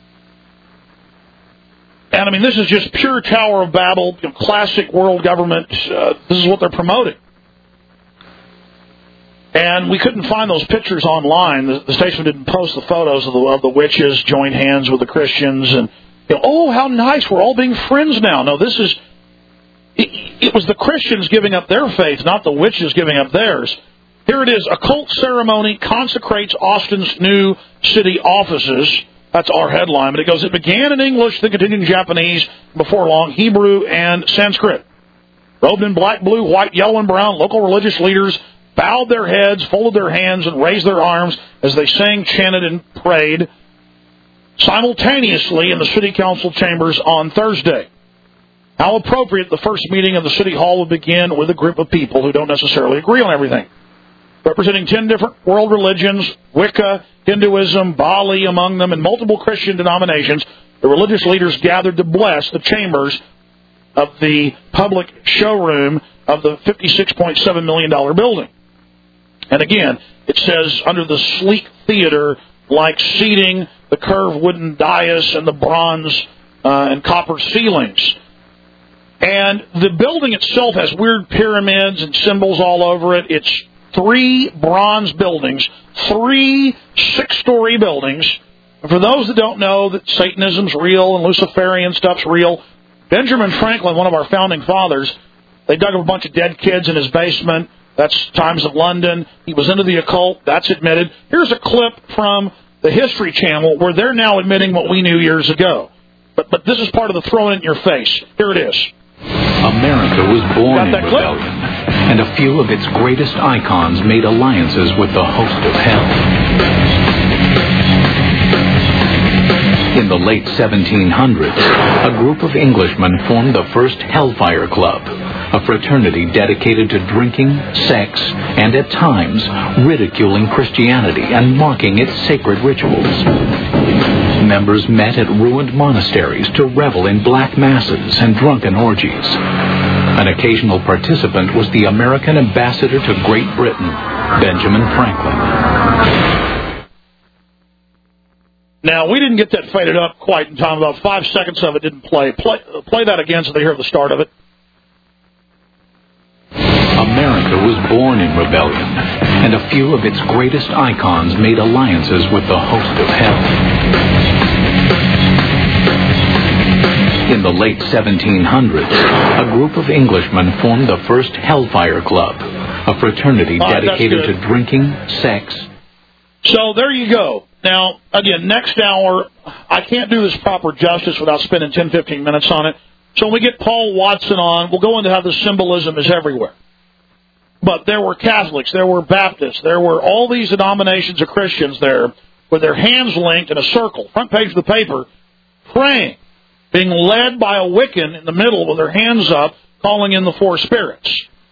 And, I mean, this is just pure Tower of Babel, you know, classic world government. Uh, this is what they're promoting. And we couldn't find those pictures online. The, the station didn't post the photos of the, of the witches joined hands with the Christians. And, you know, oh, how nice, we're all being friends now. No, this is, it, it was the Christians giving up their faith, not the witches giving up theirs. Here it is, a cult ceremony consecrates Austin's new city offices. That's our headline. But it goes, it began in English, then continued in Japanese, before long, Hebrew and Sanskrit. Robed in black, blue, white, yellow, and brown, local religious leaders bowed their heads, folded their hands, and raised their arms as they sang, chanted, and prayed simultaneously in the city council chambers on Thursday. How appropriate the first meeting of the city hall would begin with a group of people who don't necessarily agree on everything. Representing ten different world religions, Wicca, Hinduism, Bali among them, and multiple Christian denominations, the religious leaders gathered to bless the chambers of the public showroom of the fifty-six point seven million dollars building. And again, it says under the sleek theater-like seating, the curved wooden dais, and the bronze uh, and copper ceilings. And the building itself has weird pyramids and symbols all over it. It's three bronze buildings, three six-story buildings. And for those that don't know that Satanism's real and Luciferian stuff's real, Benjamin Franklin, one of our founding fathers, they dug up a bunch of dead kids in his basement. That's Times of London. He was into the occult. That's admitted. Here's a clip from the History Channel where they're now admitting what we knew years ago. But but this is part of the throwing it in your face. Here it is. America was born in rebellion, and a few of its greatest icons made alliances with the host of hell. In the late seventeen hundreds, a group of Englishmen formed the first Hellfire Club, a fraternity dedicated to drinking, sex, and at times ridiculing Christianity and mocking its sacred rituals. Members met at ruined monasteries to revel in black masses and drunken orgies. An occasional participant was the American ambassador to Great Britain, Benjamin Franklin. Now, we didn't get that faded up quite in time. About five seconds of it didn't play. Play, play that again so they hear the start of it. America was born in rebellion, and a few of its greatest icons made alliances with the host of hell. In the late seventeen hundreds, a group of Englishmen formed the first Hellfire Club, a fraternity right, dedicated to drinking, sex. So there you go. Now, again, next hour, I can't do this proper justice without spending ten, fifteen minutes on it. So when we get Paul Watson on, we'll go into how the symbolism is everywhere. But there were Catholics, there were Baptists, there were all these denominations of Christians there with their hands linked in a circle, front page of the paper, praying, being led by a Wiccan in the middle with their hands up, calling in the four spirits.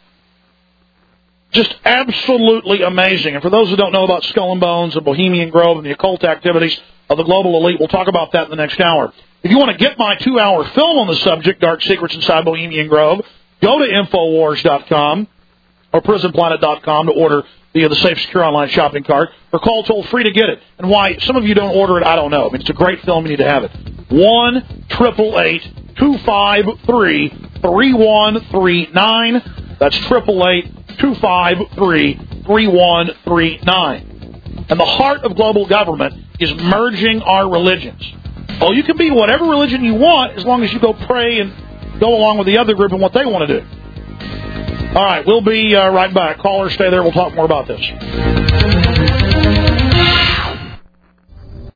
Just absolutely amazing. And for those who don't know about Skull and Bones and Bohemian Grove and the occult activities of the global elite, we'll talk about that in the next hour. If you want to get my two-hour film on the subject, Dark Secrets Inside Bohemian Grove, go to Infowars dot com or Prison Planet dot com to order via the Safe Secure Online shopping cart, or call toll-free to get it. And why some of you don't order it, I don't know. I mean, it's a great film. You need to have it. one eight eight eight, two five three, three one three nine. That's eight eight eight, two five three, three one three nine. And the heart of global government is merging our religions. Oh, you can be whatever religion you want as long as you go pray and go along with the other group and what they want to do. All right, we'll be uh, right back. Callers, stay there. We'll talk more about this.